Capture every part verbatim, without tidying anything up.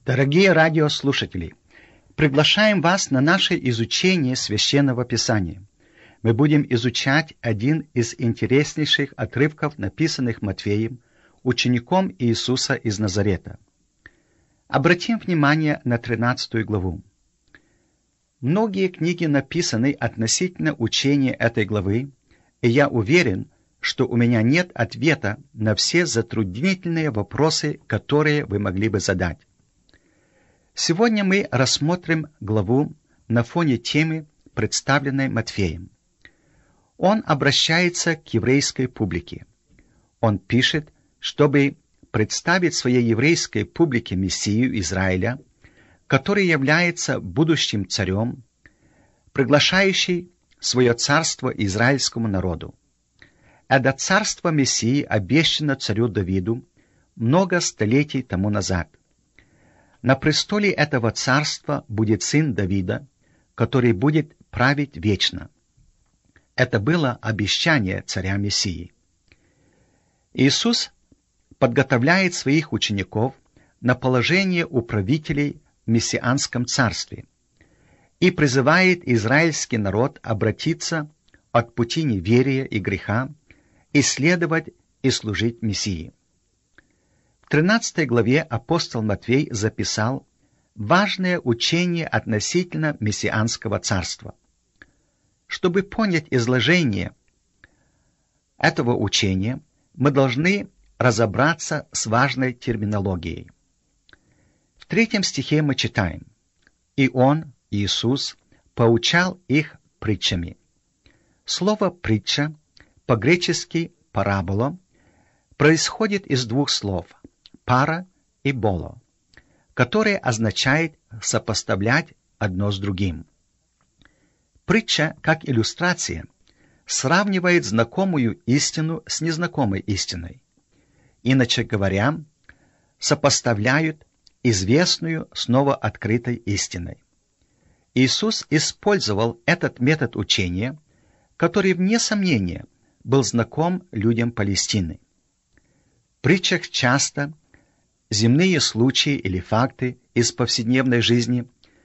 Дорогие радиослушатели, приглашаем вас на наше изучение Священного Писания. Мы будем изучать один из интереснейших отрывков, написанных Матфеем, учеником Иисуса из Назарета. Обратим внимание на тринадцатую главу. Многие книги написаны относительно учения этой главы, и я уверен, что у меня нет ответа на все затруднительные вопросы, которые вы могли бы задать. Сегодня мы рассмотрим главу на фоне темы, представленной Матфеем. Он обращается к еврейской публике. Он пишет, чтобы представить своей еврейской публике Мессию Израиля, который является будущим царем, приглашающий свое царство израильскому народу. Это царство Мессии обещано царю Давиду много столетий тому назад. На престоле этого царства будет сын Давида, который будет править вечно. Это было обещание царя Мессии. Иисус подготовляет своих учеников на положение управителей в мессианском царстве и призывает израильский народ обратиться от пути неверия и греха, исследовать и служить Мессии. В тринадцатой главе апостол Матфей записал важное учение относительно мессианского царства. Чтобы понять изложение этого учения, мы должны разобраться с важной терминологией. В третьем стихе мы читаем: «И Он, Иисус, поучал их притчами». Слово «притча», по-гречески «парабола», происходит из двух слов «пара» и «боло», которые означает сопоставлять одно с другим. Притча, как иллюстрация, сравнивает знакомую истину с незнакомой истиной. Иначе говоря, сопоставляют известную с новооткрытой истиной. Иисус использовал этот метод учения, который, вне сомнения, был знаком людям Палестины. В притчах часто земные случаи или факты из повседневной жизни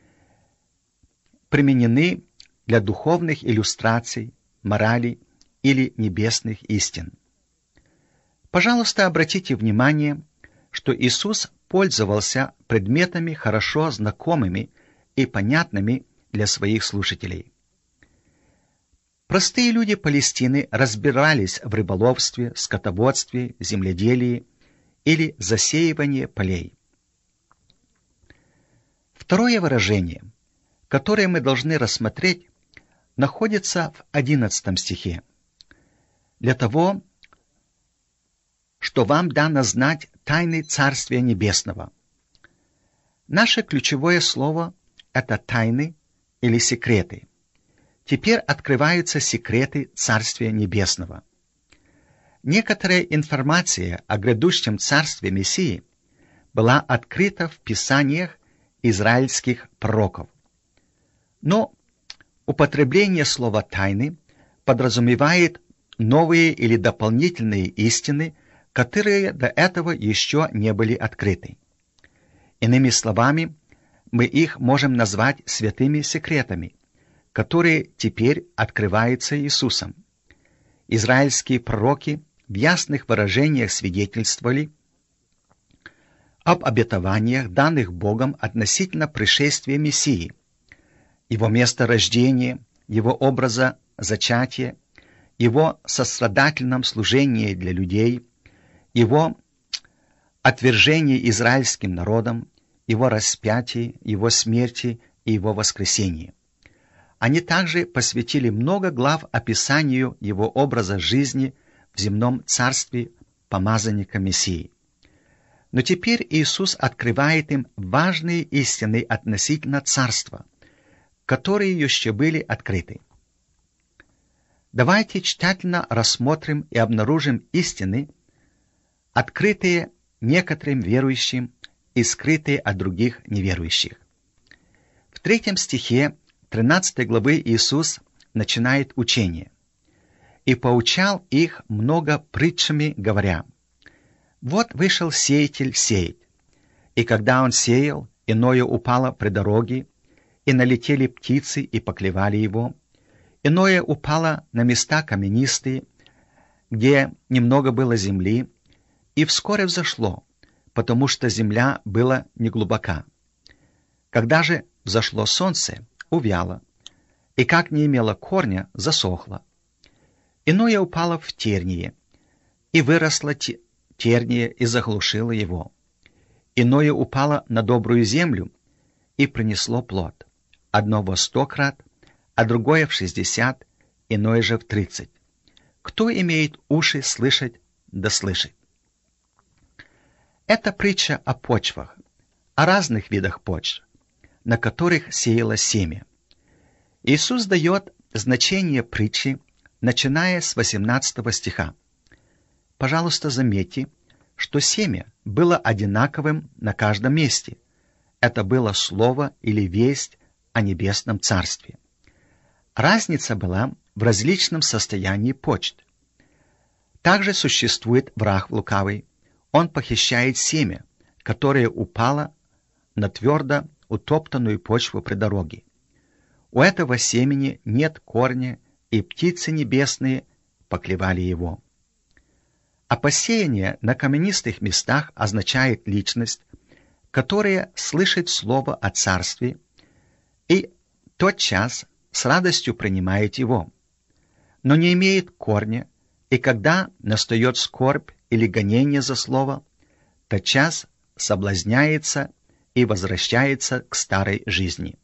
применены для духовных иллюстраций, морали или небесных истин. Пожалуйста, обратите внимание, что Иисус пользовался предметами хорошо знакомыми и понятными для своих слушателей. Простые люди Палестины разбирались в рыболовстве, скотоводстве, земледелии или засеивании полей. Второе выражение, которое мы должны рассмотреть, находится в одиннадцатом стихе. «Для того, что вам дано знать тайны Царствия Небесного». Наше ключевое слово – это тайны или секреты. Теперь открываются секреты Царствия Небесного. Некоторая информация о грядущем Царстве Мессии была открыта в Писаниях израильских пророков. Но употребление слова «тайны» подразумевает новые или дополнительные истины, которые до этого еще не были открыты. Иными словами, мы их можем назвать святыми секретами, которые теперь открываются Иисусом. Израильские пророки в ясных выражениях свидетельствовали об обетованиях, данных Богом относительно пришествия Мессии, его места рождения, его образа зачатия, его сострадательном служении для людей, его отвержении израильским народом, его распятии, его смерти и его воскресении. Они также посвятили много глав описанию его образа жизни в земном царстве помазанника Мессии. Но теперь Иисус открывает им важные истины относительно царства, которые еще были открыты. Давайте тщательно рассмотрим и обнаружим истины, открытые некоторым верующим и скрытые от других неверующих. В третьем стихе тринадцатой главы Иисус начинает учение: «И поучал их много притчами, говоря: вот вышел сеятель сеять, И когда он сеял, иное упало при дороге, и налетели птицы и поклевали его. Иное упало на места каменистые, где немного было земли, и вскоре взошло, потому что земля была неглубока. Когда же взошло солнце, увяло, и как не имело корня, засохло. Иное упало в терние, и выросло терние и заглушило его. Иное упало на добрую землю и принесло плод. Одно во сто крат, а другое в шестьдесят, иное же в тридцать. Кто имеет уши слышать, да слышит. Это притча о почвах, о разных видах почв, на которых сеялось семя. Иисус дает значение притчи, начиная с восемнадцатого стиха. Пожалуйста, заметьте, что семя было одинаковым на каждом месте. Это было слово или весть о небесном царстве. Разница была в различном состоянии почв. Также существует враг лукавый. Он похищает семя, которое упало на твердо утоптанную почву при дороге. У этого семени нет корня, и птицы небесные поклевали его. А посеяние на каменистых местах означает личность, которая слышит слово о царстве и тотчас с радостью принимает его, но не имеет корня, и когда настает скорбь или гонение за слово, тотчас соблазняется и возвращается к старой жизни.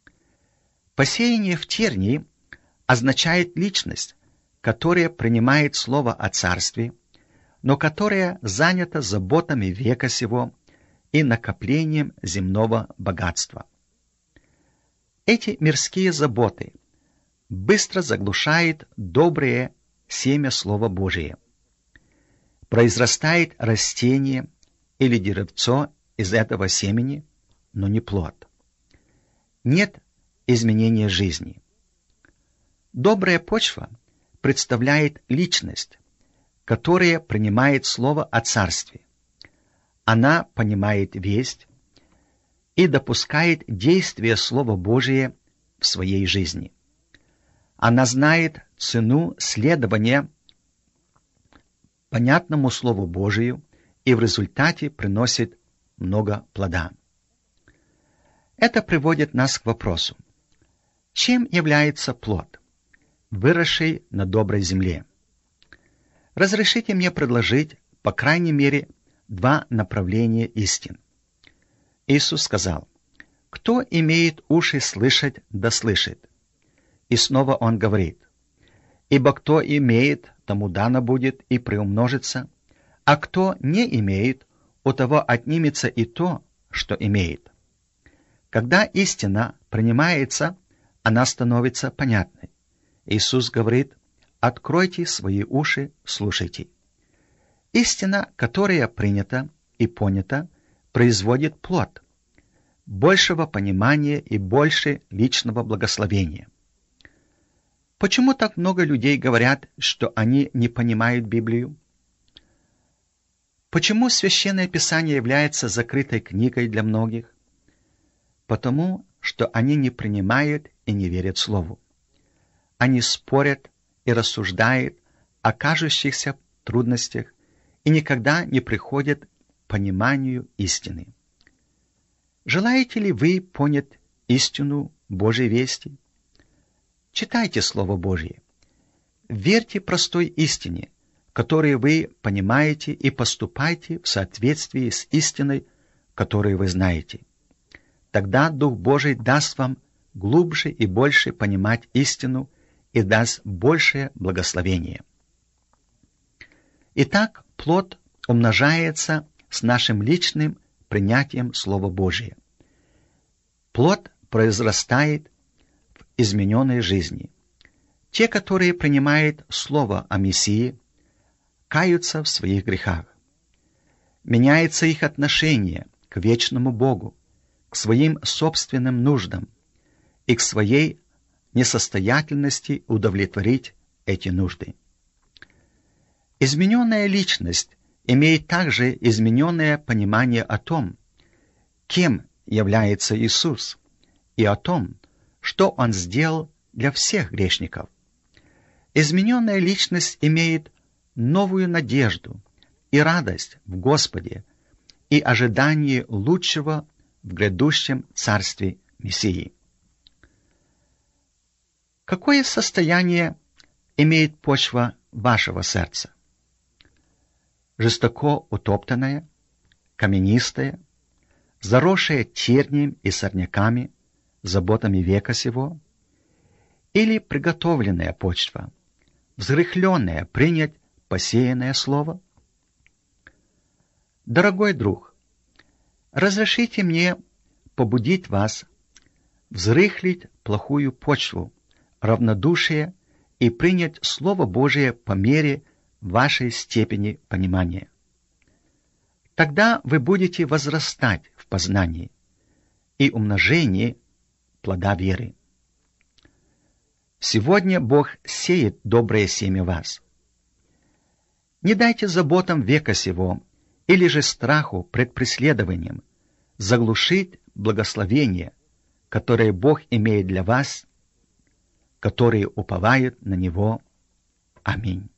Посеяние в тернии означает личность, которая принимает слово о царстве, но которая занята заботами века сего и накоплением земного богатства. Эти мирские заботы быстро заглушают доброе семя Слова Божия. Произрастает растение или деревцо из этого семени, но не плод. Нет изменения жизни. Добрая почва представляет личность, которая принимает слово о царстве. Она понимает весть и допускает действие Слова Божия в своей жизни. Она знает цену следования понятному Слову Божию и в результате приносит много плода. Это приводит нас к вопросу: чем является плод, выросший на доброй земле? Разрешите мне предложить, по крайней мере, два направления истин. Иисус сказал: «Кто имеет уши слышать, да слышит». И снова Он говорит: «Ибо кто имеет, тому дано будет и приумножится, а кто не имеет, у того отнимется и то, что имеет». Когда истина принимается, она становится понятной. Иисус говорит: «Откройте свои уши, слушайте». Истина, которая принята и понята, производит плод, большего понимания и больше личного благословения. Почему так много людей говорят, что они не понимают Библию? Почему Священное Писание является закрытой книгой для многих? Потому, что они не принимают и не верят Слову. Они спорят и рассуждают о кажущихся трудностях и никогда не приходят к пониманию истины. Желаете ли вы понять истину Божьей вести? Читайте Слово Божье. Верьте простой истине, которую вы понимаете, и поступайте в соответствии с истиной, которую вы знаете. Тогда Дух Божий даст вам глубже и больше понимать истину и даст большее благословение. Итак, плод умножается с нашим личным принятием Слова Божия. Плод произрастает в измененной жизни. Те, которые принимают Слово о Мессии, каются в своих грехах. Меняется их отношение к вечному Богу, к своим собственным нуждам и к своей несостоятельности удовлетворить эти нужды. Измененная личность имеет также измененное понимание о том, кем является Иисус, и о том, что Он сделал для всех грешников. Измененная личность имеет новую надежду и радость в Господе и ожидание лучшего в грядущем царстве Мессии. Какое состояние имеет почва вашего сердца? Жестоко утоптанная, каменистая, заросшая тернием и сорняками, заботами века сего, или приготовленная почва, взрыхленная принять посеянное слово? Дорогой друг, разрешите мне побудить вас взрыхлить плохую почву, равнодушие и принять Слово Божие по мере вашей степени понимания. Тогда вы будете возрастать в познании и умножении плода веры. Сегодня Бог сеет доброе семя вас. Не дайте заботам века сего или же страху пред преследованием заглушить благословение, которое Бог имеет для вас, которые уповают на Него. Аминь.